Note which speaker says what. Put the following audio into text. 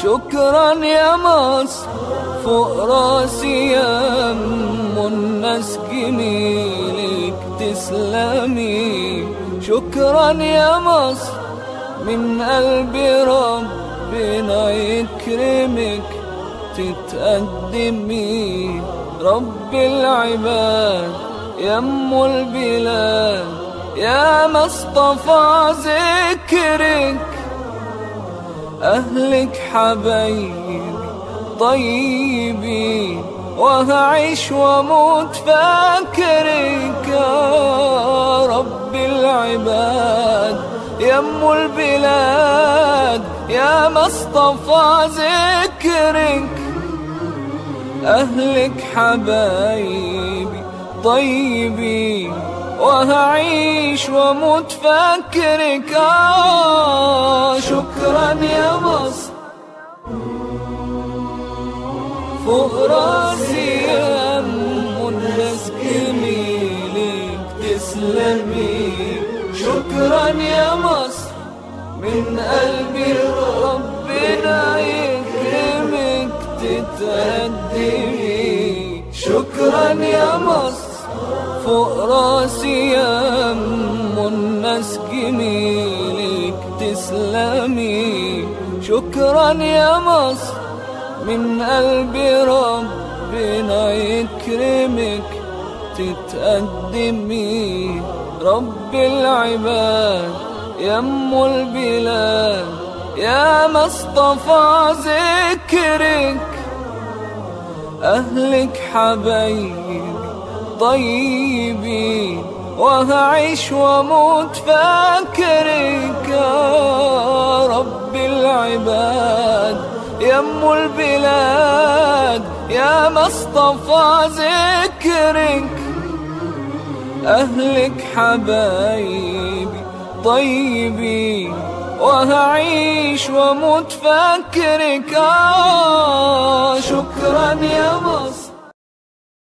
Speaker 1: شكرا يا مصر فوق راسي يم الناس جميلك تسلمي. شكرا يا مصر من قلبي ربنا يكرمك تتقدمي. رب العباد يا ام البلاد يا مصطفى ذكرك. أهلك حبايبي طيبين وهعيش واموت فاكرك. يا رب العباد يا ام البلاد يا مصطفى ذكرك. أهلك حبايبي طيبين وهعيش واموت فاكرك. شكرا يا مصر فوق راسي يا ام الناس جميلك تسلمي. شكرا يا مصر من قلبي ربنا يكرمك تتقدمي. شكرا يا مصر فوق راسي يا ام الناس جميلك تسلمي. شكرا يا مصر من قلبي ربنا يكرمك تتقدمي. رب العباد يا ام البلاد يا مصطفى ذكرك. أهلك حبايبي طيبين وهعيش واموت فاكرك. يا رب العباد يا ام البلاد يا مصطفى ذكرك. أهلك حبايبي طيبين وهعيش واموت فاكرك. شكرا يا مصر